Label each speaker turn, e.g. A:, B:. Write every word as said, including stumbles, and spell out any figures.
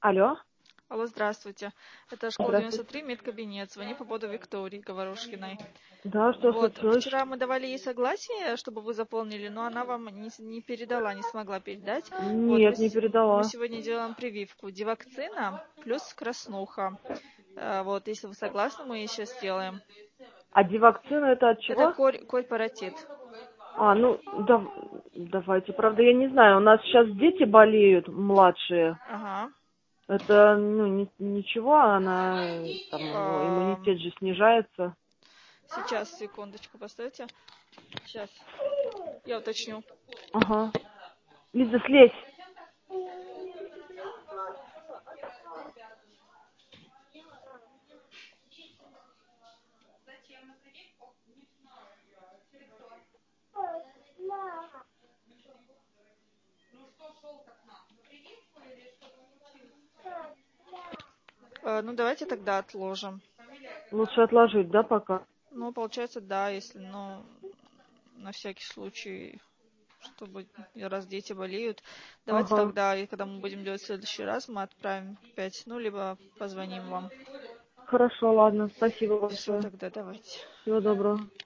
A: Алло,
B: Алло, здравствуйте. Это школа девяносто
A: здравствуйте.
B: три, медкабинет. Звоню по поводу Виктории Говорушкиной.
A: Да, что
B: Вот,
A: случилось?
B: вчера мы давали ей согласие, чтобы вы заполнили, но она вам не, с- не передала, не смогла передать. Вот, мы,
A: Нет, не
B: с- мы
A: передала.
B: сегодня делаем прививку. Дивакцина плюс краснуха. Э, Вот, если вы согласны, мы сейчас сделаем.
A: А дивакцина это от
B: Это
A: чего?
B: корь, корь паротит.
A: А, ну, да, давайте. Правда, я не знаю, у нас сейчас дети болеют, младшие.
B: Ага.
A: Это, ну, ни- ничего, она, там, ну,
B: Ам,
A: иммунитет же снижается.
B: Сейчас, секундочку, поставьте. Сейчас, я уточню.
A: Ага. Лиза, слезь.
B: Э, Ну, давайте тогда отложим.
A: Лучше отложить, да, пока?
B: Ну, получается, да, если, ну, на всякий случай, чтобы раз дети болеют. Давайте
A: Ага.
B: тогда, и когда мы будем делать в следующий раз, мы отправим пять, ну, либо позвоним вам.
A: Хорошо, ладно. Спасибо
B: Все,
A: большое.
B: тогда давайте.
A: Всего доброго.